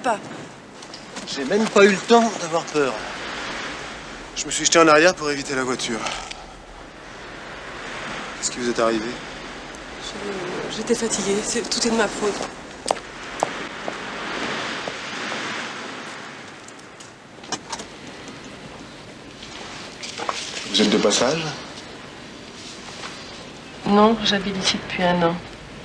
pas. J'ai même pas eu le temps d'avoir peur. Je me suis jeté en arrière pour éviter la voiture. Qu'est-ce qui vous est arrivé? J'étais fatiguée. Tout est de ma faute. Vous êtes de passage? Non, j'habite ici depuis 1 an.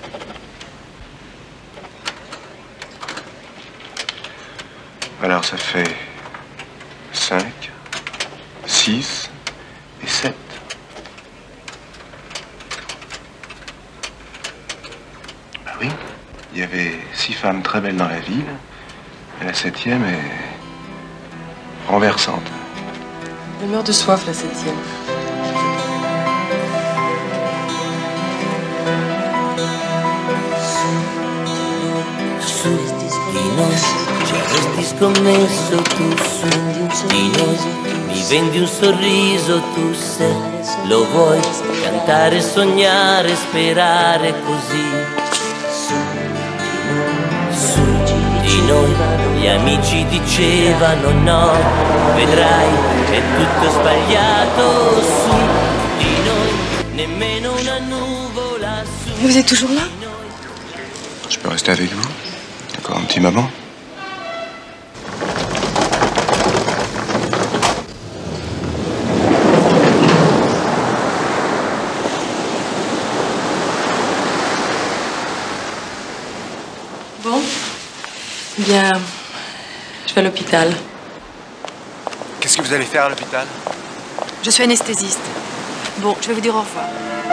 Alors ça fait 5, 6 et 7. Ah oui, il y avait 6 femmes très belles dans la ville, et la 7e est renversante. Elle meurt de soif, la 7e. Su di noi ci avresti scommesso tu, su di noi mi vendi un sorriso tu, se lo vuoi cantare, sognare, sperare così. Su di noi gli amici dicevano no, vedrai è tutto sbagliato. Su di noi nemmeno una nuvola. Mais vous êtes toujours là? Je peux rester avec vous? D'accord, un petit moment? Bon. Bien, je vais à l'hôpital. Qu'est-ce que vous allez faire à l'hôpital? Je suis anesthésiste. Bon, je vais vous dire au revoir.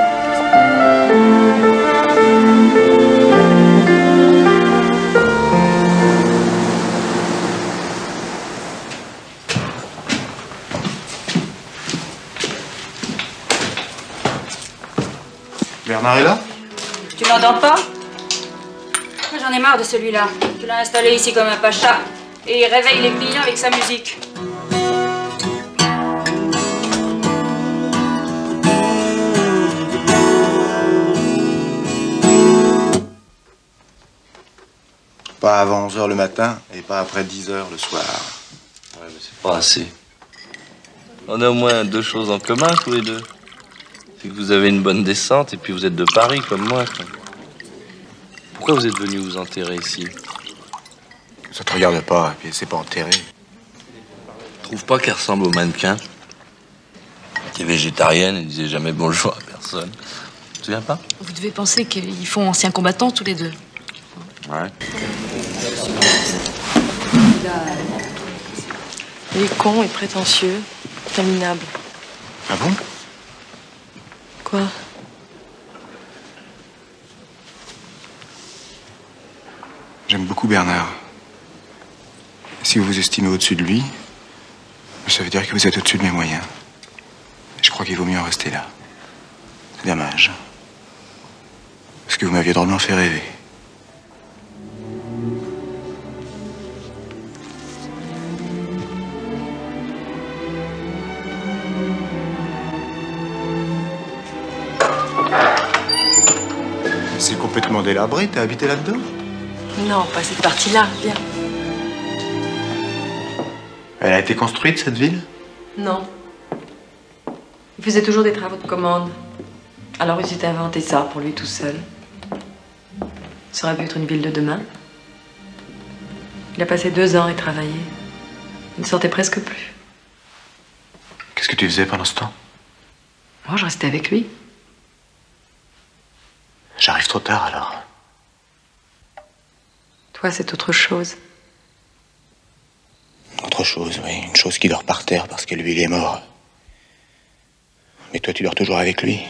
Bernard est là? Tu l'entends pas? J'en ai marre de celui-là. Tu l'as installé ici comme un pacha et il réveille les clients avec sa musique. Pas avant 11h le matin et pas après 10h le soir. Ouais, mais c'est pas assez. On a au moins 2 choses en commun, tous les deux. C'est que vous avez une bonne descente et puis vous êtes de Paris, comme moi, quoi. Pourquoi vous êtes venu vous enterrer ici? Ça te regarde pas, et puis c'est pas enterré. Je trouve pas qu'elle ressemble au mannequin. Qui est végétarienne et disait jamais bonjour à personne. Tu te souviens pas? Vous devez penser qu'ils font anciens combattants tous les deux. Ouais. Il est con et prétentieux, terminable. Ah bon? Quoi? J'aime beaucoup Bernard. Si vous vous estimez au-dessus de lui, ça veut dire que vous êtes au-dessus de mes moyens. Je crois qu'il vaut mieux en rester là. C'est dommage. Parce que vous m'aviez drôlement fait rêver. C'est complètement délabré, t'as habité là-dedans? Non, pas cette partie-là, viens. Elle a été construite, cette ville? Non. Il faisait toujours des travaux de commande. Alors il s'est inventé ça pour lui tout seul. Ça aurait pu être une ville de demain. Il a passé 2 ans à y travailler. Il ne sortait presque plus. Qu'est-ce que tu faisais pendant ce temps? Moi, je restais avec lui. J'arrive trop tard, alors. Toi, c'est autre chose. Autre chose, oui. Une chose qui dort par terre parce que lui, il est mort. Mais toi, tu dors toujours avec lui.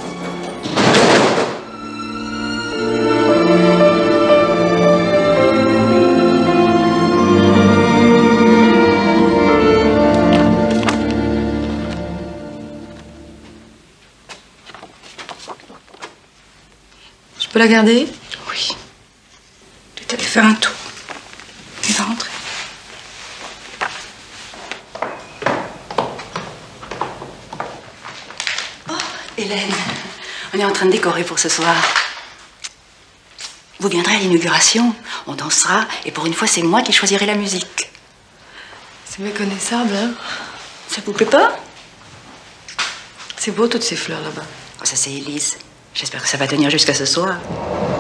Je peux la garder? Oui. Tu t'allais faire un tour. Il va rentrer. Oh, Hélène, on est en train de décorer pour ce soir. Vous viendrez à l'inauguration, on dansera, et pour une fois, c'est moi qui choisirai la musique. C'est méconnaissable, hein? Ça vous plaît pas? C'est beau, toutes ces fleurs là-bas. Ça, c'est Élise. J'espère que ça va tenir jusqu'à ce soir.